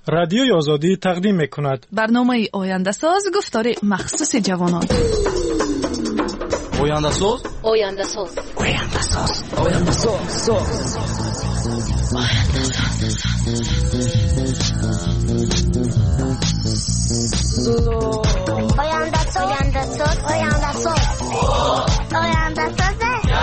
رادیوی آزادی تقدیم می‌کند. برنامه آینده ساز گفتار مخصوص جوانان. آینده ساز. آینده ساز. آینده ساز. آینده ساز. آینده ساز. آینده ساز. آینده ساز. آینده ساز.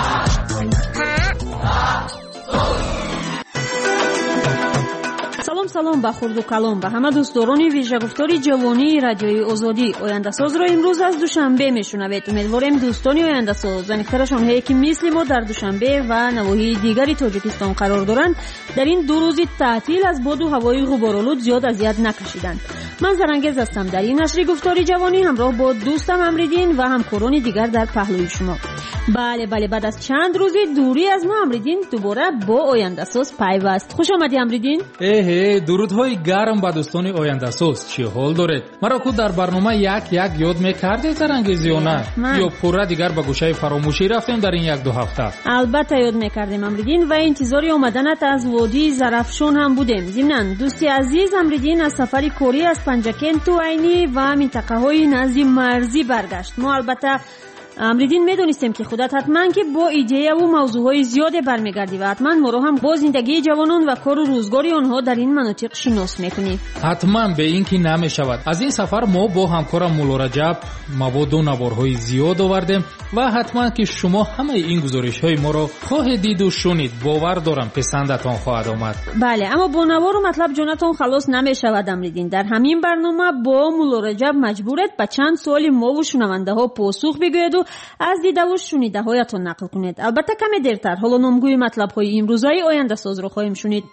салом ба хурду калом ба ҳама дӯстдорони вижагуфтори ҷавонии радиои озодӣ. ояндасозро имрӯз аз душанбе мешунавед. умедворем дӯстони ояндасоз заниктараш онҳое ки мисли мо дар душанбе ва навоҳии дигари тоҷикистон қарор доранд дар ин ду рӯзи таътил аз боду ҳавои ғуборолуд зиёд азият накашиданд. ман зарангез ҳастам дар ин нашри гуфтори ҷавонӣ ҳамроҳ бо дӯстам Амриддин ва ҳамкорони дигар дар паҳлӯи шумо. бале баъд аз чанд рӯзи дурӣ аз мо Амриддин дубора бо ояндасоз пайваст. хуш омадӣ Амриддин. дурудҳои гарм ба дӯстони ояндасоз, чӣ ҳол доред? маро ку дар барнома як ёд мекардед зарангез ё на? ё пурра дигар ба гӯшаи фаромӯшӣ рафтем дар ин 1-2 ҳафта? албатта ёд мекардем Амриддин ва интизори омаданат аз водии Зарафшон ҳам будем. зимнан дӯсти азиз Амриддин аз сафари корӣ аз Панҷакенту айнӣ ва минтақаҳои назди марзӣ баргашт. мо албатта Амриддин медонистем ки худат ҳатман ки бо идеяву мавзӯъҳои зиёде бармегардӣ ва ҳатман моро ҳам бо зиндагии ҷавонон ва кору рӯзгори онҳо дар ин манотиқ шинос мекунӣ. ҳатман бе ин ки намешавад. аз ин сафар мо бо ҳамкорам Мулло Раҷаб маводу наворҳои зиёд овардем ва ҳатман ки шумо ҳамаи ин гузоришҳои моро хоҳед диду шунид. бовар дорам писандатон хоҳад омад. бале, аммо бо навору матлаб ҷонатон халос намешавад Амриддин. дар ҳамин барнома бо Мулло Раҷаб маҷбуред ба чанд суоли мову шунавандаҳо посух бигӯеду аз дидаву шунидаҳоятон нақл кунед. албатта каме дертар ҳоло номгӯи матлабҳои имрӯзаи ояндасозро хоҳем шунид.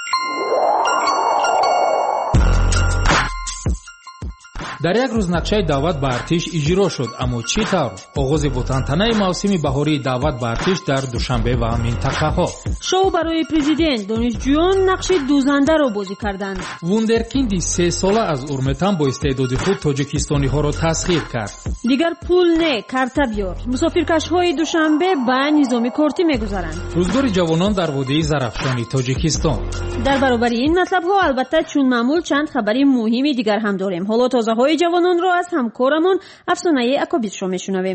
дар як рӯз нақшаи даъват ба артиш иҷро шуд. аммо чӣ тавр? оғози бо тантанаи мавсими баҳории даъват ба артиш дар душанбе ва минтақаҳо. шоу барои президент донишҷӯён нақши дузандаро бозӣ карданд. вундеркинди 3 сола аз урметан бо истеъдоди худ тоҷикистониҳоро тасхир кард. дигар пул не, карта биёр. мусофиркашҳои душанбе ба низоми кортӣ мегузаранд. рӯзгори ҷавонон дар водии Зарафшони Тоҷикистон. дар баробари ин матлабҳо албатта чун маъмул чанд хабари муҳими дигар ҳам дорем. ҳоло тозаҳои ҷавононро аз ҳамкорамон Афсонаи Акобиршо мешунавем.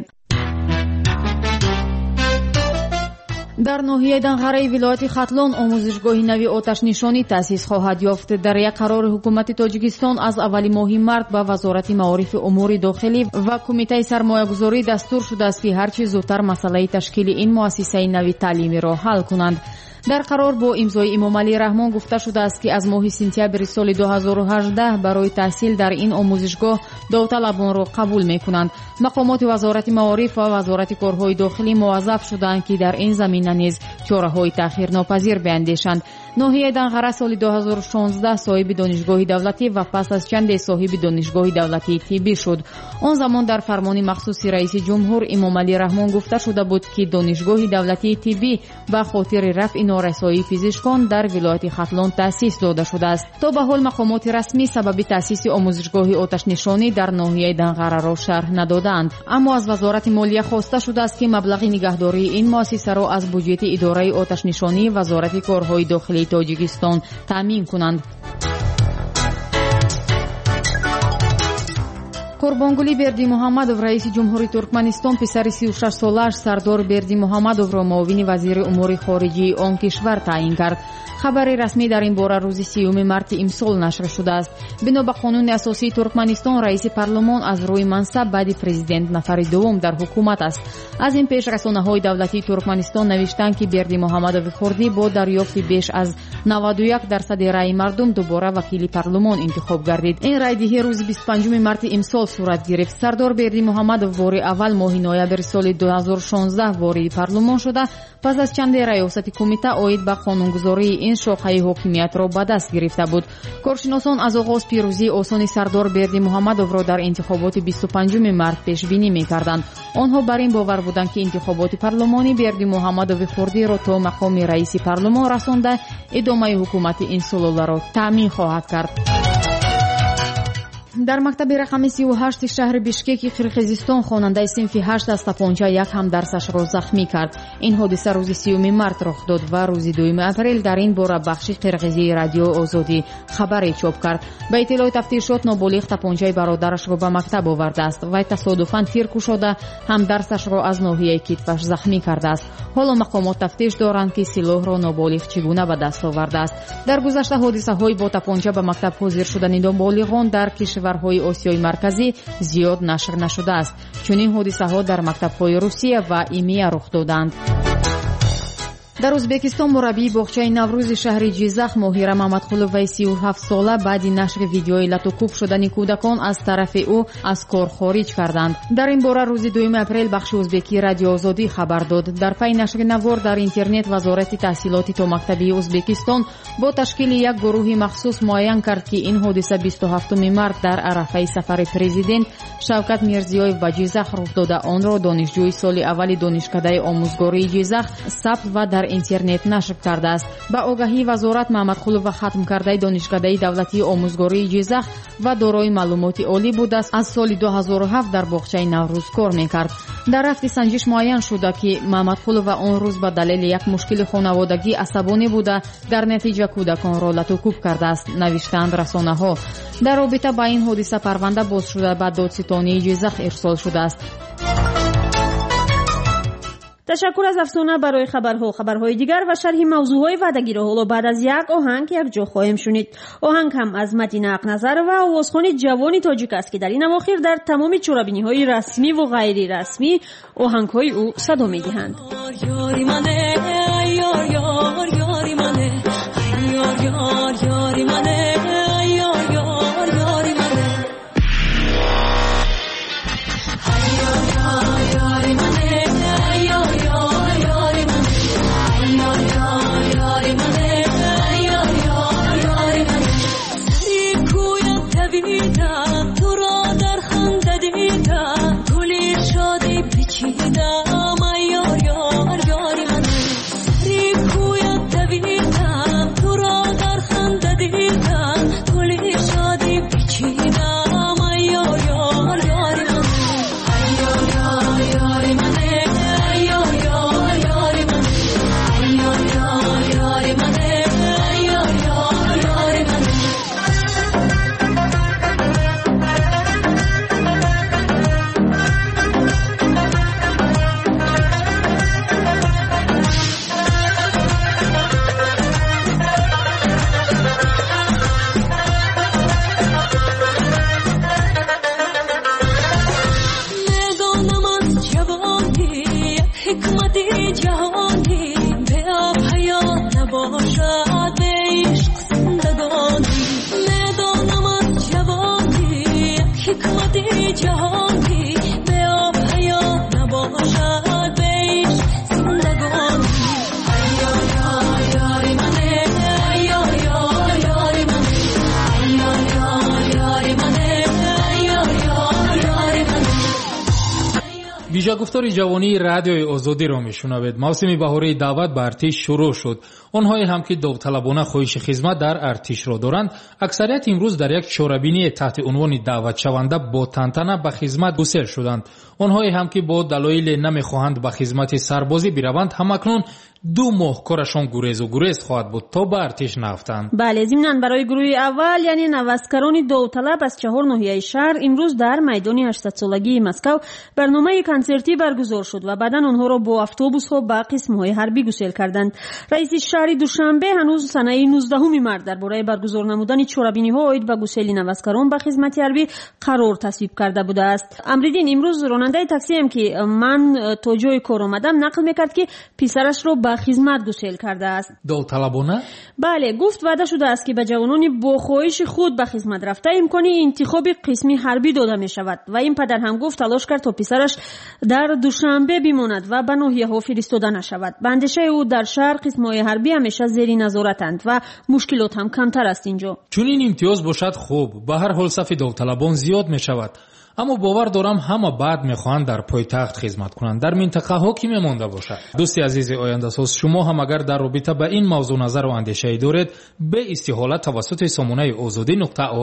дар ноҳияи Данғараи вилояти Хатлон омӯзишгоҳи нави оташнишонӣ таъсис хоҳад ёфт. дар як қарори ҳукумати Тоҷикистон аз аввали моҳи март ба Вазорати маорифи умури дохилӣ ва Кумитаи сармоягузорӣ дастур шудааст ки ҳарчи зудтар масъалаи ташкили ин муассисаи нави таълимиро ҳал кунанд. дар қарор бо имзои Имомалӣ Раҳмон гуфта шудааст ки аз моҳи сентябри соли 2018 барои таҳсил дар ин омӯзишгоҳ довталабонро қабул мекунанд. мақомоти Вазорати маориф ва Вазорати корҳои дохилӣ муваззаф шуданд ки дар ин замина низ чораҳои таъхирнопазир биандешанд. ноҳияи Данғара соли 2016 соҳиби донишгоҳи давлатӣ ва пас аз чанде соҳиби донишгоҳи давлатии тиббӣ шуд. он замон дар фармони махсуси раиси ҷумҳур Имомалӣ Раҳмон гуфта шуда буд ки донишгоҳи давлатии тиббӣ ба хотири рафъи норасоии пизишкон дар вилояти Хатлон таъсис дода шудааст. то ба ҳол мақомоти расмӣ сабаби таъсиси омӯзишгоҳи оташнишонӣ дар ноҳияи Данғараро шарҳ надоданд. аммо аз Вазорати молия хоста шудааст ки маблағи нигаҳдории ин муассисаро аз буҷети идораи оташнишонӣ Вазорати корҳои дохилии Тоҷикистон таъмин кунанд. Қурбонгулӣ Бердимуҳаммадов раиси ҷумҳури Туркманистон писари 36 солааш Сардор Бердимуҳаммадовро муовини вазири умури хориҷии он кишвар таъин кард. хабари расмӣ дар ин бора рӯзи 3 марти имсол нашр шудааст. бино ба қонуни асосии Туркманистон раиси парлумон аз рӯи мансаб баъди президент нафари дуввум дар ҳукумат аст. аз ин пеш расонаҳои давлатии Туркманистон навиштанд ки Бердимуҳаммадови хурдӣ бо дарёфти беш аз 91% раи мардум дубора вакили парлумон интихоб гардид. ин райдиҳӣ рӯзи 25 марти имсол сурат гирифт. Сардор Бердимуҳаммадов бори аввал моҳи ноябри соли 2016 ворidi парлумон шуда пас аз чанде раёсати кумита оид ба қонунгузории ин шоқаи ҳокимиятро ба даст гирифта буд. коршиносон аз оғоз пирӯзии осони Сардор Бердимуҳаммадовро дар интихоботи 25 март пешбинӣ мекарданд. онҳо бар ин бовар буданд ки интихоботи парлумони Бердимуҳаммадови хурдиро то мақоми раиси парлумон расонда идомаи ҳукумати ин сулоларо таъмин хоҳад кард. در مکتب رقم 38 شهر بیشکک قرقیزستان خواننده صنف 8 از تپانچه یک هم درسش را زخمی کرد. این حادثه روز 30 مارس رخ داد و روز 2 اپریل در این باره بخش قرقیزی رادیو آزادی خبری چاپ کرد. به اطلاع تفتیشات نابالغ تپانچه برادرش را به مکتب آورده است و تصادفاً تیر کشیده هم درسش را از ناحیه کتفش زخمی کرده است. حالا مقامات تفتیش دارند که سلاح را نابالغ چگونه به دست آورده است. در گذشته حادثه های با تپانچه به مکتب حاضر شدن نابالغان در کشورهای آسیای مرکزی زیاد نشر نشده است. چنین حادثه ها در مکتب‌های روسیه و ایمیا رخ دادند. در ازبکستان مربی باغچه نوروز شهر جیزخ ماهیره محمدخلوی 37 ساله بعد نشر ویدیوی لطوکوب شدن کودکان از طرف او از کار خارج کردند. در این باره روز 2 اپریل بخش ازبکی رادیو آزادی خبر داد. در پی نشر نوار در اینترنت وزارت تحصیلات تا مکتبی ازبکستان با تشکیل یک گروه مخصوص معین کرد که این حادثه 27 مارس در عرفه سفر پرزیدنت شوکت میرزیویف به جیزخ رخ داده. آن را دانشجوی سال اول دانشکده آموزگاری جیزخ ثبت و در اینترنت نشر کرده است. با آگاهی وزارت محمدخلوف ختم کرده دانشکده دولتی آموزگاری جیزخ و دارای معلومات عالی بود است. از سال 2007 در باغچه نوروز کار میکرد. در رفت سنجش معین شده که محمدخلوف آن روز به دلیل یک مشکل خانوادگی عصبانی بوده در نتیجه کودکان را لطوکوب کرده است، نوشتند رسانه‌ها. در رابطه با این حادثه پرونده باز شده به دادستانی جیزخ ارسال شده است. تشکر از افسانه برای خبرهای دیگر و شرح موضوعهای وعدگی را حالا بعد از یک آهنگ یک جا خواهیم شنید. آهنگ هم از متین حق‌نظر و آوازخوان جوانی تاجیک است که در این اواخر در تمام چورابینی‌های رسمی و غیر رسمی آهنگ‌های او صدا می‌دهند. یاری منه یار یار یاری منه یار یار یاری منه یار یار یاری منه یاری منه ویژه‌گفتار جوانی رادیوی آزادی را میشنوید. موسم بهاری دعوت به ارتش شروع شد. آنهایی هم که داوطلبانه خواهش خدمت در ارتش را دارند، اکثریت امروز در یک چورابینی تحت عنوان دعوت شونده با تنتنه به خدمت گسیل شدند. آنهایی هم که با دلایل نمیخواهند به خدمت سربازی بروند، همکنون 2 ماه کارشان گریز خواهد بود تا به ارتش نرفتند. بله، ضمناً برای گروه اول یعنی نوسکران داوطلب از 4 ناحیه شهر امروز در میدان 800 سالگی مسکو برنامه کنسرتی برگزار شد و بعداً آنها را با اتوبوس ها به قسم‌های حربی گسیل کردند. رئیس شهر دوشنبه هنوز سنه 19 مارس درباره برگزار نمودن چورابینی‌ها عاید به گسیل نوسکران به خدمت حربی قرار تصویب کرده بوده است. امریدین امروز راننده تاکسی هم که من تا جای کار آمدم نقل میکرد که پسرش رو به خدمت گسیل کرده است. داوطلبانه؟ بله، گفت وعده شده است که به جوانان با خواهش خود به خدمت رفته امکان انتخاب قسمی حربی داده می شود و این پدر هم گفت تلاش کرد تا پسرش در دوشنبه بماند و به ناحیه ها فرستاده نشود. به اندیشه او در شهر قسم‌های حربی همیشه زیر نظارتند و مشکلات هم کمتر است اینجا. چون این امتیاز باشد خوب، به هر حال صف داوطلبان زیاد می شود. اما باور دارم همه بعد میخواهند در پایتخت خدمت کنند، در منطقه ها کی میمانده باشد. دوستی عزیز آینده ساز، شما هم اگر در رابطه با این موضوع نظر و اندیشه دارید، به استحاله توسط سامانه azadi.org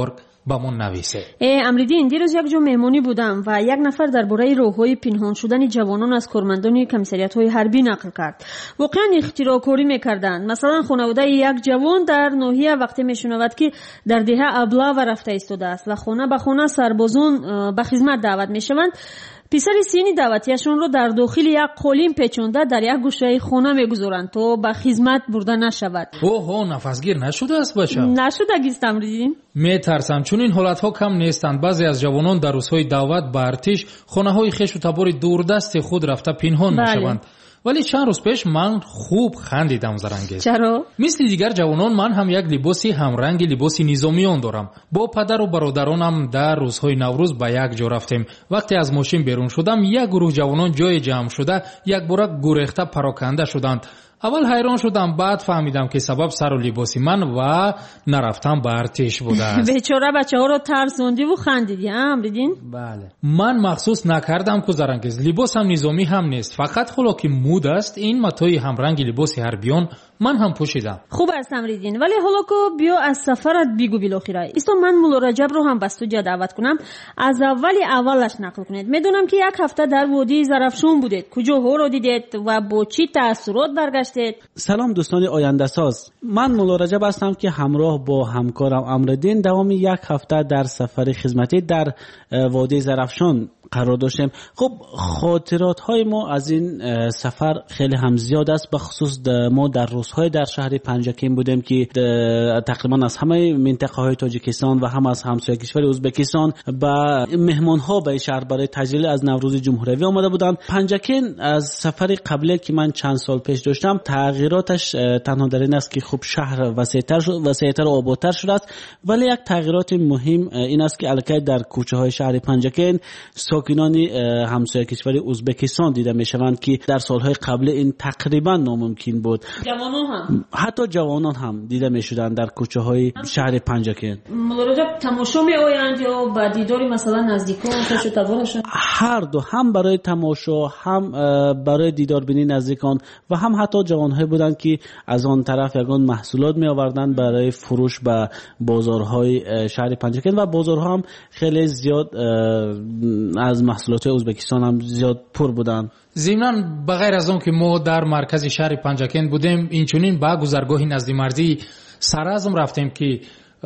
ба мон нависе. امریدین دیروز یک جا مهمانی بودم و یک نفر درباره راه‌های پنهان شدن جوانان از کارمندان کمیسریات‌های حربی نقل کرد. واقعا اختراع‌کاری می‌کردند. مثلا خانواده یک جوان در ناحیه وقتی می‌شنود که در دهه ابلا و رفته ایستاده است و خانه به خانه سربازان به خدمت دعوت می‌شوند، پسر سینی دعوتیشون رو در داخل یک قالین پیچونده در یک گوشه خانه میگذارند تا به خدمت برده نشود. اوه نفسگیر نشده است بچه؟ نشده گیست امریدین؟ میترسم چون این حالتها کم نیستند. بعضی از جوانان در روزهای دعوت به ارتش خانه‌های خویش و تبار دوردست خود رفته پنهان میشوند. ولی چند روز پیش من خوب خندیدم زرنگیز. چرا؟ مثل دیگر جوانان من هم یک لباسی همرنگ لباسی نظامیان دارم. با پدر و برادرانم در روزهای نوروز به یک جا رفتیم. وقتی از ماشین بیرون شدم یک گروه جوانان جای جمع شده یک بارک گریخته پراکنده شدند. اول حیران شدم، بعد فهمیدم که سبب سر و لباسی من و نرفتم به ارتش بوده است. بیچاره بچه‌ها رو ترسوندی و خندیدی امریدین؟ بله. من مخصوص نکردم که زرنگیز لباسم نظامی هم نیست، فقط حالا که مود است این متای همرنگ لباسی حربیان من هم پوشیدم. خوب است امریدین، ولی حالا که بیا از سفرت بگو بالاخره. ایستا من مولا رجب رو هم به استودیو دعوت کنم از اولش نقل کنید. میدونم که یک هفته در وادی زرفشان بودید. کجاها رو دیدید و با چی تأثیرات برگشتید؟ سلام دوستان آینده ساز. من مولا رجب هستم که همراه با همکارم امریدین دوام یک هفته در سفر خدمتی در وادی زرفشان قرار داشتیم. خب خاطرات های ما از این سفر خیلی هم زیاد است، به خصوص ما در روزهای در شهر پنجکین بودیم که تقریبا از همه منطقه های تاجیکستان و هم از همسایه کشور ازبکستان با مهمان ها به شهر برای تجلیل از نوروز جمهوری آمده بودند. پنجکین از سفر قبلی که من چند سال پیش داشتم تغییراتش تنها در این است که خب شهر وسیع‌تر و آبادتر شده است، ولی یک تغییرات مهم این است که الکی در کوچه های شهر پنجکین ساکنان همسایه کشور ازبکستان دیده میشوند که در سالهای قبل این تقریبا ناممکن بود. جوانان هم حتی جوانان هم دیده میشدند در کوچه های شهر پنجکین. مراجع تماشا میآیند یا با دیدار مثلا نزدیکان خوش تبارشون؟ هر دو، هم برای تماشا هم برای دیدار بینی نزدیکان و هم حتی جوانهای بودند که از آن طرف یگان محصولات می آوردند برای فروش به بازارهای شهر پنجکین و بازارها هم خیلی زیاد از محصولات ازبکستان هم زیاد پر بودند. ضمناً بغیر از اون که ما در مرکز شهر پنجکین بودیم، اینچنین با گذرگاهی نزد مرزی سرازم رفتیم که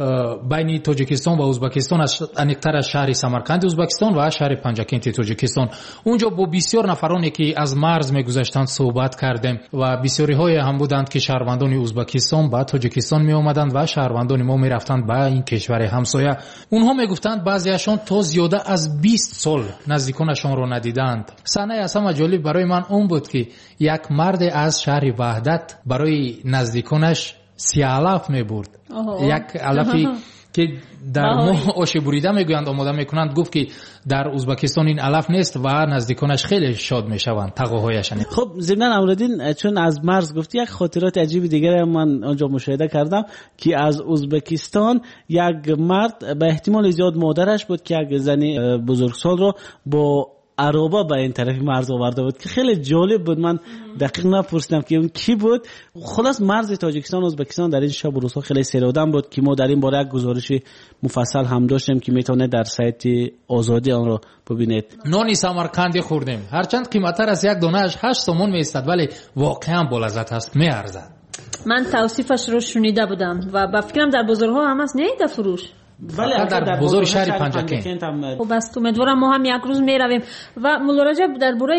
بین تاجیکستان و ازبکستان انیکتر از شهر سمرقند ازبکستان و شهر پنجکین تاجیکستان. اونجا با بسیار نفرانی که از مرز میگذشتند صحبت کردیم و بسیاری های هم بودند که شهروندان ازبکستان با تاجیکستان می آمدند و شهروندان ما می رفتند به این کشور همسایه. اونها میگفتند بعضیشان تا زیاده از 20 سال نزدیکانشان رو ندیدند. صحنه اصلا جالب برای من اون بود که یک مرد از شهر وحدت برای نزدیکانش 30,000 میبرد. یک علفی که در ما آش بریده میگویند آماده میکنند، گفت که در ازبکستان این علف نیست و نزدیکانش خیلی شاد میشوند تقاهایش. خب ضمن امریدین چون از مرز گفتی، یک خاطرات عجیب دیگه من آنجا مشاهده کردم که از ازبکستان یک مرد به احتمال زیاد مادرش بود که یک زنی بزرگسال رو با عربا به این طرف مرز آورده بود که خیلی جالب بود. من دقیق نپرسیدم که اون کی بود. خلاص مرز تاجیکستان و ازبکستان در این شب و روزها خیلی سرودن بود که ما در این باره یک گزارش مفصل هم داشتیم که میتونه در سایت آزادی آن رو ببینید. نانی سمرقندی خوردیم، هرچند قیمت‌تر از یک دانه‌اش 8 تومان می‌ایستد ولی واقعا با لذت است، میارزد. من توصیفش رو شنیده بودم و با فکرم در بازارها هم هست، نه در فروش. ولی در بازار شهر پنجکین. خب بس امیدوارم ما هم یک روز میرویم. و مولا رجب درباره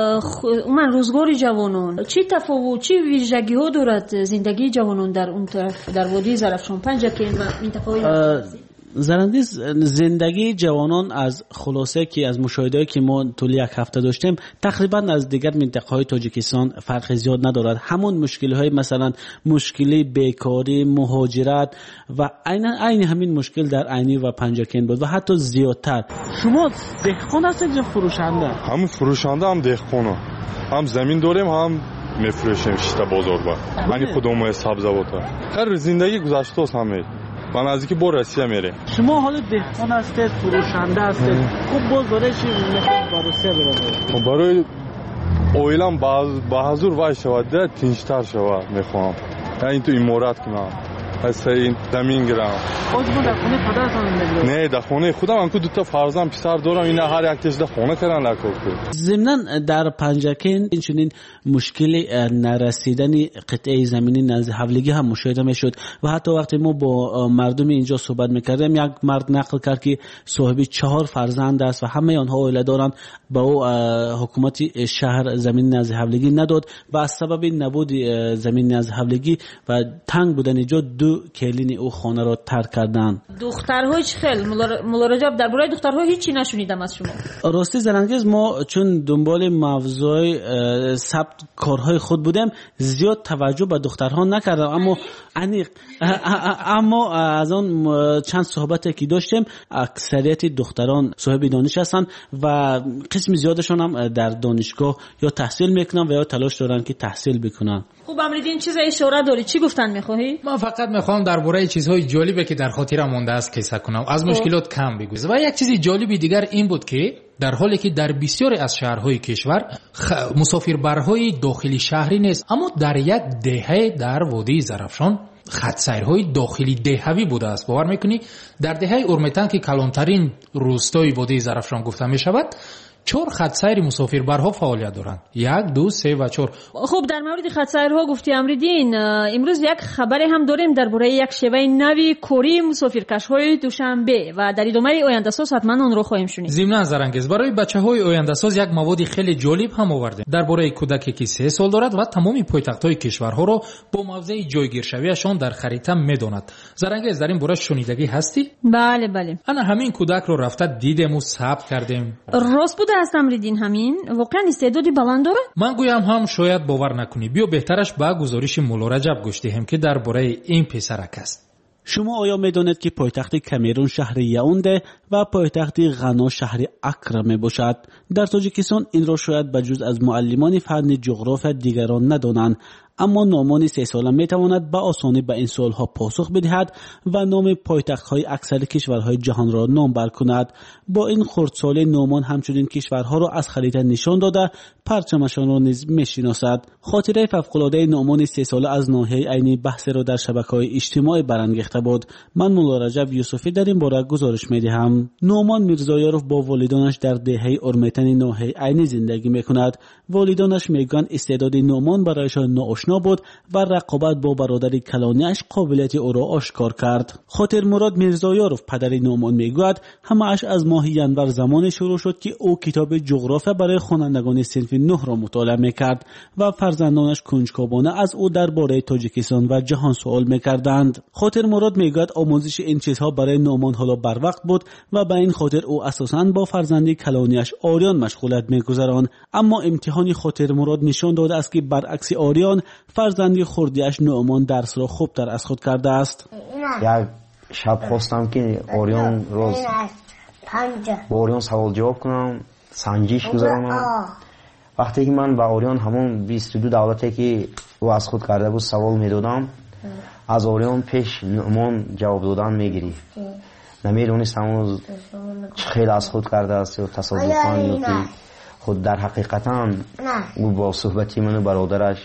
من روزگار جوانان چی تفاوت، چی ویژگی ها دارد زندگی جوانان در اون طرف در وادی زرفشان پنجکین و منطقه‌های زرندیز؟ زندگی جوانان از خلاصه که از مشاهده‌ای که ما طول یک هفته داشتیم تقریبا از دیگر منطقه‌های تاجیکستان فرق زیاد ندارد. همون مشکل‌های مثلا مشکلی بیکاری، مهاجرت و عین همین مشکل در عینی و پنجکین بود و حتی زیادتر. شما دهقان هستید یا فروشنده؟ هم فروشنده هم دهقان، هم زمین داریم هم میفروشیم شتا بازار با. یعنی خودمون سبزیجات. خیر زندگی گذشته است همه. من از اینکه با روسیه میره. شما حالا دهقان هستید، فروشنده هستید، خب باز برای چی میخواید با روسیه برید؟ برای اویلم با حضور وای شود، تینجتر شود میخوام. یعنی تو امارات که من از این زمین گرم. خودتون در خونه پدرتون زندگی؟ نه در خونه خودم. من که 2 فرزند پسر دارم. اینا هر یک در خونه کردن لکوک. ضمن در پنجکین اینچنین مشکلی نرسیدن قطعه زمینی نزد حولگی هم مشاهده میشد و حتی وقتی ما با مردم اینجا صحبت میکردیم یک مرد نقل کرد که صاحب 4 فرزند است و همه آنها اوله دارند. با او حکومت شهر زمین نزد حولگی نداد و از سبب نبود زمین نزد حولگی و تنگ بودن اینجا 2 کلین او خانه را ترک کردند. دخترها چه خیلی مولا رجب درباره دخترها هیچی نشنیدم از شما. راستی زرنگیز ما چون دنبال موضوع ثبت کارهای خود بودیم زیاد توجه به دخترها نکردم، اما از آن چند صحبتی که داشتیم اکثریت دختران صاحب دانش هستند و قسم زیادشون هم در دانشگاه یا تحصیل میکنن و یا تلاش دارن که تحصیل بکنن. خوب امریدین چیز اشاره داری؟ چی گفتن میخواهی؟ من فقط میخوام درباره چیزهای جالبی که در خاطرم مونده است قصه کنم، از مشکلات کم بگویم. و یک چیز جالبی دیگر این بود که در حالی که در بسیاری از شهرهای کشور مسافربرهای داخلی شهری نیست، اما در یک دهه در وادی زرافشان خطسیرهای داخلی دهوی بوده است. باور میکنی در دهه اورمیتن که کلانترین روستای وادی زرافشان گفته می شود 4 خطسیر مسافربرها فعالیت دارند. 1 2 3 و 4. خب در مورد خطسیرها گفتی امریدین، امروز یک خبری هم داریم درباره یک شیوه نوی کوری مسافرکش‌های دوشنبه و در ادامه آینده ساز حتما آن رو خواهیم شنید. ضمن زرنگیز برای بچه‌های آینده ساز یک مواد خیلی جالب هم آوردیم درباره کودکی که 3 سال دارد و تمام پایتخت‌های کشورها را با موضع جایگیرشویشان در خریطه می‌داند. زرنگیز در این باره شنیدگی هستی؟ بله بله. انا همین کودک رو رفته دیدیم و ثبت کردیم. راست بوده است امریدین؟ همین واقعا استعدادی بلند داره؟ من گویم هم شاید باور نکنی. بیا بهترش با گزارش مولا رجب گوش دهیم که درباره این پسرک است. شما آیا میدانید که پایتخت کامرون شهر یائونده و پایتخت غنا شهر اکرا می باشد؟ در تاجیکستان این را شاید بجز از معلمان فن جغرافیا دیگران ندانند، اما نامان 3 ساله می تواند به آسانی به این سوالها پاسخ بدهد و نام پایتخت‌های اکثر کشورهای جهان را نام بر کند. با این خردسالی نامان همچنین کشورها را از خریطه نشان داده پرچمشان را نیز می‌شناسد. خاطره فوق‌العاده نامان 3 ساله از ناحیه عینی بحث را در شبکه‌های اجتماعی برانگیخته بود. من مولا رجب یوسفی در این باره گزارش می‌دهم. نامان میرزایاروف با والدانش در دهه اورمیتن ناحیه عینی زندگی می‌کند. والدانش میگویند استعداد نامان برایشان ناآشنا بود و رقابت با برادر کلانیش قابلیت او را آشکار کرد. خاطر مراد میرزایاروف پدر نامان میگوید همه‌اش از ماه ینور زمان شروع شد که او کتاب جغرافیا برای خوانندگان صنف 9 را مطالعه میکرد و فرزندانش کنجکاوانه از او درباره تاجیکستان و جهان سوال میکردند. خاطر مراد میگوید آموزش این چیزها برای نامان حالا بر وقت بود و به این خاطر او اساساً با فرزندی کلانیش آریان مشغولیت میگذراند. اما امتحانی خاطر مراد نشان داده است که برعکس آریان فرزندی خردیش نامان درس را خوبتر از خود کرده است. یک شب خواستم که آریان روز با آریان سوال جواب کنم، سنجش گذارم. وقتی که من با آریان همون 22 دولتی که او از خود کرده بود سوال میدادم، از آریان پیش نامان جواب دادن میگیری. نمیدونستم او خیلی از خود کرده است یا تصادفاً یا که خود در حقیقتا او با صحبتی من و برادرش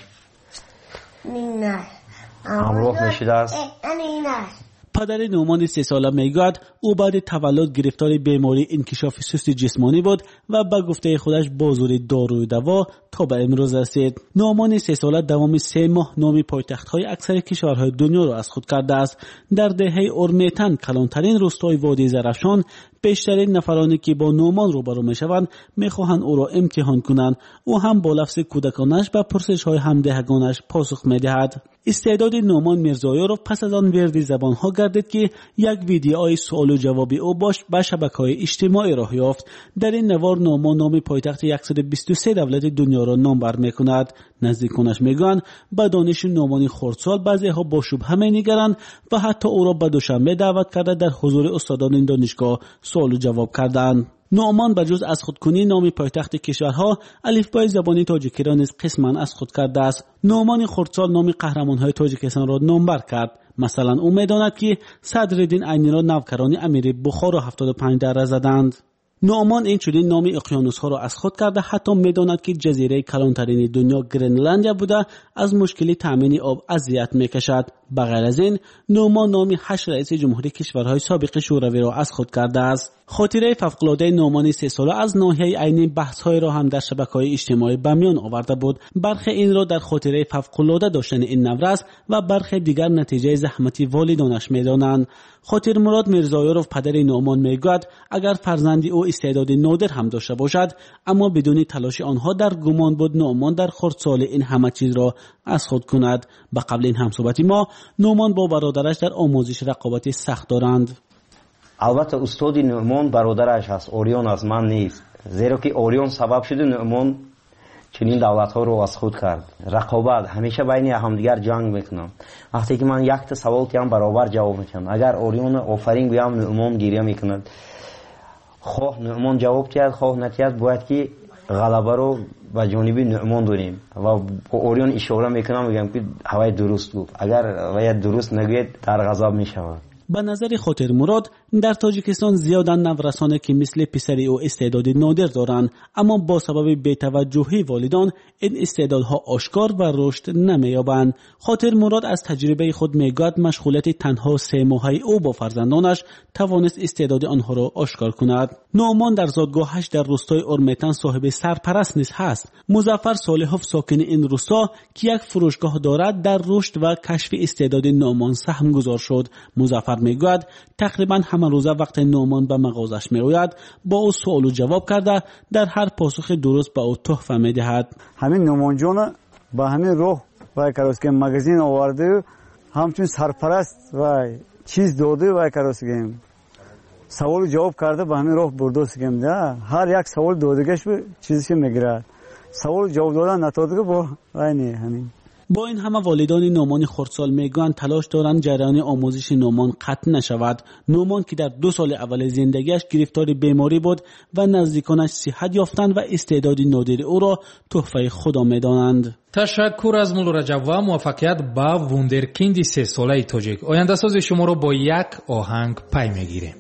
همراه میشده است. پدر نامان 3 ساله میگوید او بعد تولد گرفتار بیماری انکشاف سست جسمانی بود و به گفته خودش با زور داروی دوا تا به امروز رسید. نامان 3 ساله دوام 3 ماه نام پایتخت‌های اکثر کشورهای دنیا را از خود کرده است. در دهه اورمیتن کلانترین روستای وادی زرافشان بیشترین نفرانی که با نامان روبرو میشوند میخواهند او را امتحان کنند. او هم با لفظ کودکانش به پرسش‌های همدهگانش پاسخ میدهد. استعداد نامان میرزایاروف پس از آن وردی زبانها گردید که یک ویدیوی سوال و جوابی او به شبکه‌های اجتماعی راه یافت. در این نوار نامان نام پایتخت 123 دولت دنیا را نام بر میکند. نزدیکانش میگویند به دانش نامان خردسال بعضی‌ها با شبهه می‌نگرند و حتی او را به دوشنبه دعوت کرده در حضور استادان این دانشگاه سوال و جواب کردند. نامان بجز از خودکنی نام پایتخت کشورها الفبای زبانی تاجیکی را نیز قسماً از خود کرده است. نامان خردسال نام قهرمان‌های تاجیکستان را نامبر کرد. مثلا او می‌داند که صدرالدین عینی را نوکران امیر بخارا 75 دره زدند. نعمان این چنین نام اقیانوس‌ها را از خود کرده، حتی می‌داند که جزیره کلانترین دنیا گرینلندیا بوده از مشکلی تامین آب اذیت می‌کشد. بغیر از این نعمان نام 8 رئیس جمهوری کشورهای سابق شوروی را از خود کرده است. خاطره فوق‌العاده نعمان 3 ساله از ناحیه عینی بحث‌های را هم در شبکه‌های اجتماعی به میان آورده بود. برخی این را در خاطره فوق‌العاده داشتن این نورس و برخی دیگر نتیجه زحمتی والدانش می‌دانند. خاطر مراد میرزایاروف پدر نعمان میگوید اگر فرزندی او استعداد نادر هم داشته باشد، اما بدون تلاش آنها در گمان بود نعمان در خردسال این همه چیز را از خود کند. به قبل این همصحبت ما نعمان با برادرش در آموزش رقابت سخت دارند. البته استاد نعمان برادرش است، اوریون از من نیست، زیرا که اوریون سبب شده نعمان چنین دولت‌ها رو از خود کرد. رقابت همیشه بین همدیگر جنگ میکنم. وقتی که من یک تا سوال کردم برابر جواب میکنم. اگر اوریون آفرین گویم نعمان گریه میکند. خواه نعمان جواب کرد خواه نکرد، باید که غلبه رو به جانب نعمان داریم و با اوریون اشاره میکنم میگم که هوای درست گفت. اگر وای درست نگوید در غضب میشود. به نظر خاطر مراد در تاجیکستان زیادن نورسانه که مثل پسری او استعداد نادر دارند، اما با سبب بی‌توجهی والدان این استعدادها آشکار و رشد نمی‌یابند. خاطر مراد از تجربه خود میگوید مشغولیت تنها 3 ماهه او با فرزندانش توانست استعداد آنها را آشکار کند. نعمان در زادگاهش در روستای اورمیتن صاحب سرپرست نیز هست. مظفر صالحوف ساکن این روستا که یک فروشگاه دارد در رشد و کشف استعداد نعمان سهم گذار شد. مظفر میگوید تقریبا همه روزه وقت نعمان به مغازش میآید با او سوال و جواب کرده در هر پاسخ درست به او تحفه میدهد. همین نعمان جان با همین روح و کاروسکی مغازین آورده، همچنین سرپرست و چیز داده و کاروسکی سوال و جواب کرده با همین روح برده سگم ده. هر یک سوال دادگش به چیزی میگیره، سوال و جواب دادن نتادگه با همین. با این همه والدان نعمان خردسال میگویند تلاش دارند جریان آموزش نعمان قطع نشود. نعمان که در 2 سال اول زندگیش گرفتار بیماری بود و نزدیکانش صحت یافتند و استعداد نادر او را تحفه خدا میدانند. تشکر از مولا رجب و موفقیت با ووندرکیند 3 ساله تاجیک. آینده ساز شما را با یک آهنگ پی میگیریم.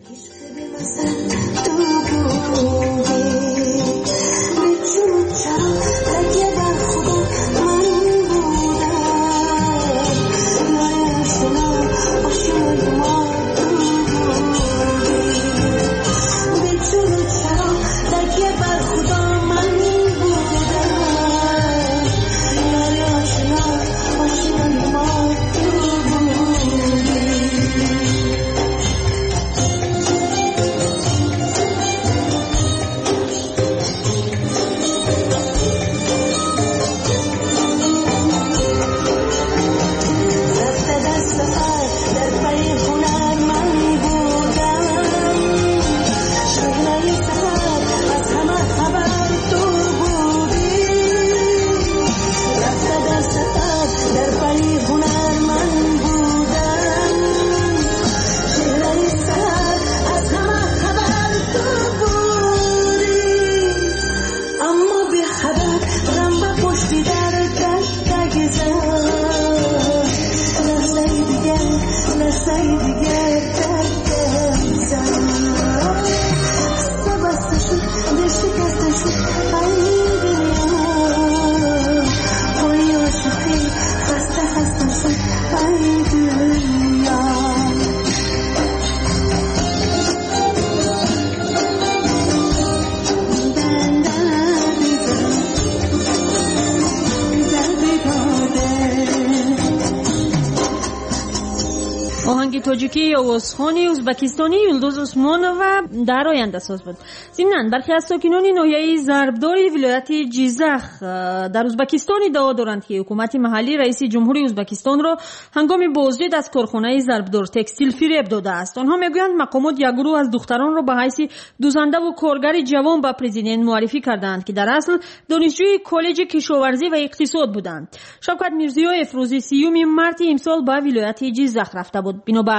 تاجیکی آوازخوانی ازبکستانی یلدوز عثمانова در آینده ساز بود. ضمناً برخی از ساکنان ناحیه ضربداری ولایت جیزخ در ازبکستان ادعا دارند که حکومت محلی رئیس جمهوری ازبکستان را هنگام بازدید از کارخانه ضربدار تکستیل فریب داده است. آنها میگویند مقامات یک گروه از دختران را به حیث دوزنده و کارگر جوان به پرزیدنت معرفی کردند که در اصل دانشجوی کالج کشاورزی و اقتصاد بودند. شوکت میرزیویف روز 30 مارس امسال به ولایت جیزخ رفته بود. بنابر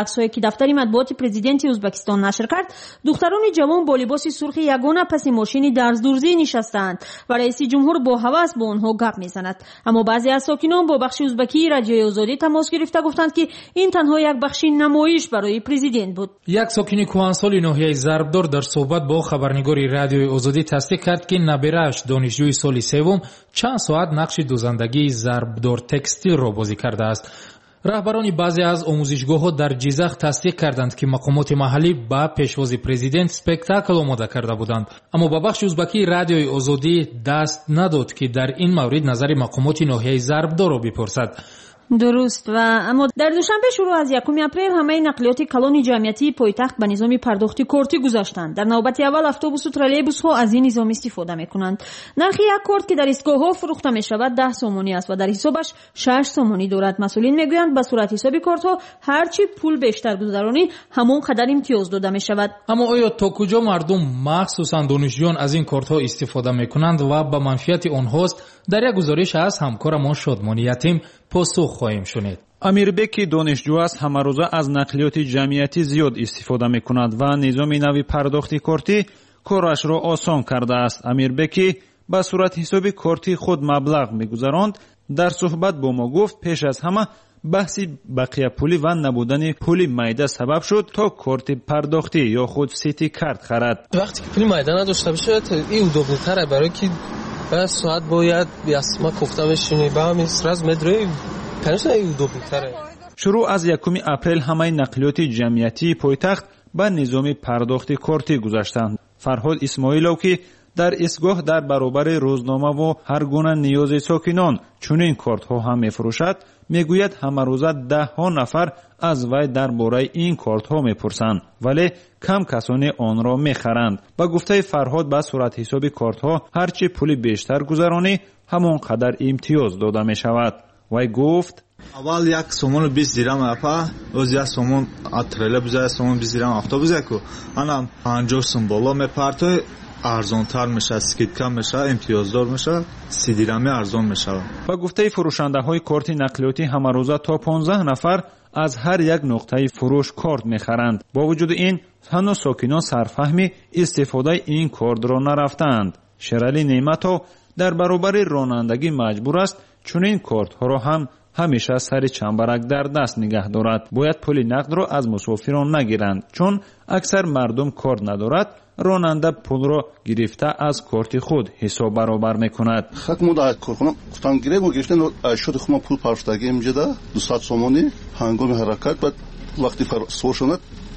عکس‌هایی که دفتر مطبوعات پرزیدنت ازبکستان نشر کرد، دختران جوان با لباس سرخ یگانه پس ماشینی در دورزی نشستند و رئیس جمهور با هوس با آنها گپ میزند. اما بعضی از ساکنان با بخش ازبکی رادیوی آزادی تماس گرفته گفتند که این تنها یک بخش نمایش برای پرزیدنت بود. یک ساکن کهنسالی ناحیه ضربدار در صحبت با خبرنگاری رادیوی آزادی تصدیق کرد که نبیره‌اش دانشجوی سال سوم چند ساعت نقش دوزندگی ضربدار تکستیل را بازی کرده است. رهبران بعضی از آموزشگاه‌ها در جیزخ تصدیق کردند که مقامات محلی با پیشواز پرزیدنت سپکتاکل آماده کرده بودند، اما با بخش ازبکی رادیوی آزادی دست نداد که در این مورد نظر مقامات ناحیه ضربدار را بپرسد. درست. و اما در دوشنبه شروع از 1 اپریل همه نقلیات کلان جمعیتی پایتخت به نظام پرداختی کارتی گذاشتند. در نوبت اول اتوبوس و ترالیبوس ها از این نظام استفاده میکنند. نرخ یک کارت که در ایستگاه ها فروخته می شود 10 سومانی است و در حسابش 6 سومانی دارد. مسئولین میگویند به صورت حساب کارت ها هرچی پول بیشتر گذرانی همون قدر امتیاز داده می شود. اما آیا تا کجا مردم مخصوصا دانشجویان از این کارت ها استفاده میکنند و به منفعت آنهاست؟ در یک گزارش از همکارمان شادمان یتیم پاسخ خواهیم شنید. امیربک دانشجو است، همه روزه از نقلیات جمعیتی زیاد استفاده میکند و نظام نوی پرداختی کارتی کارش را آسان کرده است. امیربک به صورت حسابی کارتی خود مبلغ میگذراند. در صحبت با ما گفت پیش از همه بحثی بقیه پولی و نبودن پولی میده سبب شد تا کارت پرداختی یا خود سیتی کارت خرد. وقتی که پولی میده نداشته باشه این دوبل‌تره، برای که بعد ساعت باید بیاسما گفتم بشینی با همین سراز مدرای کنش این دوبل‌تره. شروع از 1 اپریل همه نقلیات جمعیتی پایتخت به نظام پرداختی کارتی گذاشتند. فرهاد اسماعیلوف که در ایستگاه در برابر روزنامه و هر گونه نیاز ساکنان چنین کارت ها هم میفروشد، میگوید همه روزه 10 نفر از وی درباره این کارت ها میپرسند ولی کم کسانی آن را میخرند. با گفته فرهاد به صورت حساب کارت ها هرچی پولی بیشتر گذرانی همون قدر امتیاز داده می شود. وی گفت اول 1 سومون 20 درهم اپا از 1 سومون اترله بزای سومون 20 درهم автобус яку анам 50 сум боло мепарто арзонтар меша, скидка меша, имтиёздор меша, 30 درهمی ارزان میشود. با گفته فروشنده های کارت نقلیاتی همه روزه تا 15 نفر از هر یک نقطه فروش کارت میخرند. با وجود این هنوز ساکنان سرفهمی استفاده این کارت را نرفتند. شرالی نعمتو در برابر رانندگی مجبور است چون این کارت ها را هم همیشه سر چنبرک در دست نگه دارد. باید پول نقد را از مسافران نگیرند چون اکثر مردم کارت ندارد. راننده پول را گرفته از کارت خود حساب برابر میکند. خاک مدت کارکنم گفتم گرفتم و گرفتن شد خودم پول پرداختگی میجدا 200 سومانی هنگام حرکت بعد وقتی سوار شد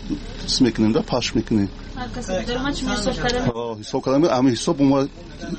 میکنیم دا پاش میکنیم. هر کسی درآمد چه حساب کردن؟ حساب کردن اما حساب ما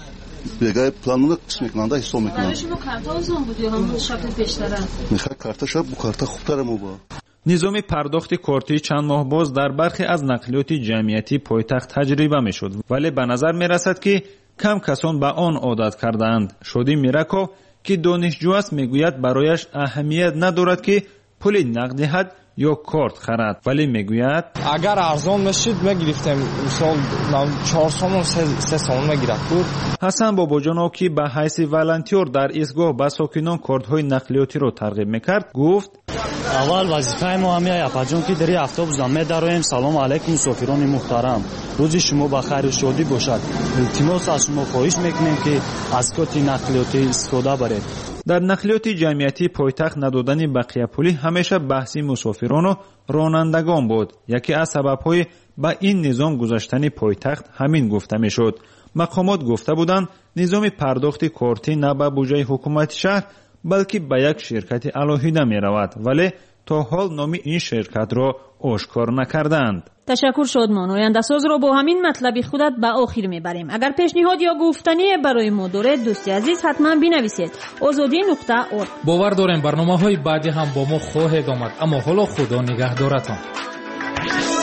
بگای پلانونه میکنند حساب میکنند. برای شما کارت آسان بود یا هم شکل بیشتره؟ میخواد کارت شب با کارت خوبتر مو با. نظام پرداخت کارتی چند ماه باز در برخی از نقلیات جمعیتی پایتخت تجربه میشد ولی به نظر میرسد که کم کسان به آن عادت کردند. شادی میرکو که دانشجو است میگوید برایش اهمیت ندارد که پول نقد دهد یا کارت خرد ولی میگوید اگر ارزان بشید میگرفتیم مثلا 4 سومون 3 سومون میگرفت بود. حسن باباجانو که به حیث والنتیر در ایستگاه به ساکنان کارت‌های نقلیاتی را ترغیب میکرد گفت اول وظیفه ما همین اپاجون که در اتوبوس می‌داریم. سلام علیکم مسافران محترم، روز شما بخیر و شادی باشد. التماس از شما خواهش میکنیم که از کارت نقلیاتی استفاده برید. در نقلیات جمعیتی پایتخت ندادن بقیه پولی همیشه بحثی مسافران و رانندگان بود. یکی از سبب‌های به این نظام گذاشتن پایتخت همین گفته میشد. مقامات گفته بودند نظام پرداخت کارتی نه به بودجه حکومت شهر بلکه به یک شرکت علاهیده می رود ولی تا حال نام این شرکت را آشکار نکردند. تشکر شادمان. آینده ساز را با همین مطلب خودت به آخر میبریم. اگر پیشنهاد یا گفتنی برای ما دارید دوستی عزیز حتما بنویسید. azadi.org. باور داریم برنامه‌های بعدی هم با ما خواهد آمد، اما حالا خدا نگهدارتان.